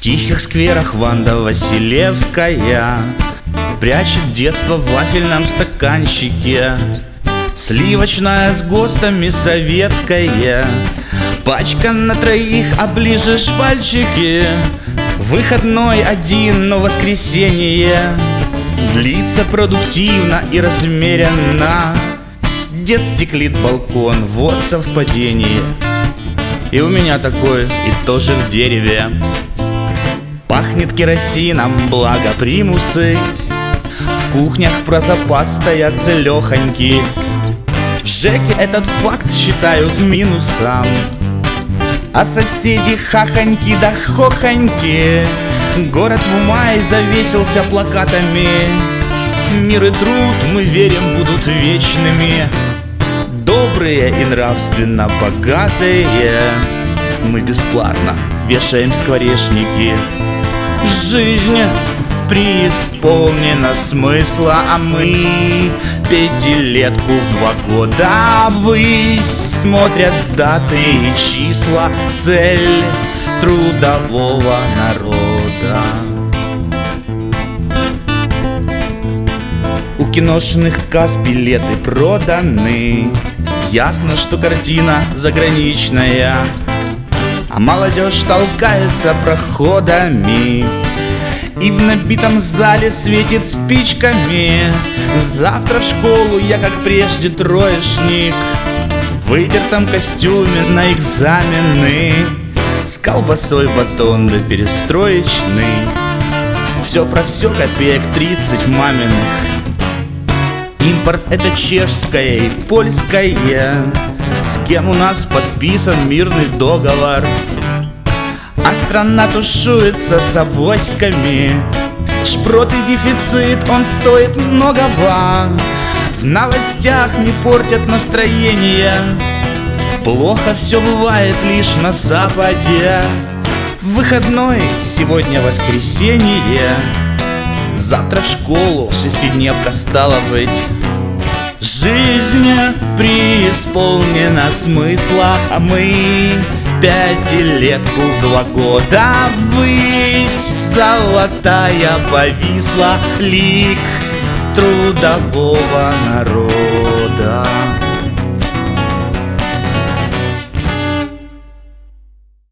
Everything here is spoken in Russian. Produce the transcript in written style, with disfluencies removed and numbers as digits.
тихих скверах Ванда Василевская прячет детство в вафельном стаканчике. Сливочная с ГОСТами советская, пачка на троих, оближешь пальчики. Выходной один, но воскресенье длится продуктивно и размеренно. Дед стеклит балкон, вот совпадение. И у меня такой, и тоже в дереве. Пахнет керосином, благо примусы. В кухнях про запас стоят целехоньки. В ЖЭКе этот факт считают минусом, а соседи хахоньки да хохоньки. Город в мае завесился плакатами. Мир и труд, мы верим, будут вечными. Добрые и нравственно богатые, мы бесплатно вешаем скворечники. Жизнь преисполнена смысла, а мы пятилетку в 2 года ввысь смотрят даты и числа. Цель трудового народа. У киношных касс билеты проданы. Ясно, что картина заграничная, а молодежь толкается проходами и в набитом зале светит спичками. Завтра в школу я, как прежде, троечник, в вытертом костюме на экзамены, с колбасой батон да перестроечный. Все про все, копеек 30 маминых. Импорт — это чешское и польское, с кем у нас подписан мирный договор. А страна тушуется с авоськами. Шпрот и дефицит, он стоит многого. В новостях не портят настроение. Плохо все бывает лишь на Западе. В выходной, сегодня воскресенье, завтра в школу, 6-дневка стала быть. Жизнь преисполнена смысла, а мы пятилетку в 2 года ввысь золотая повисла. Лик трудового народа.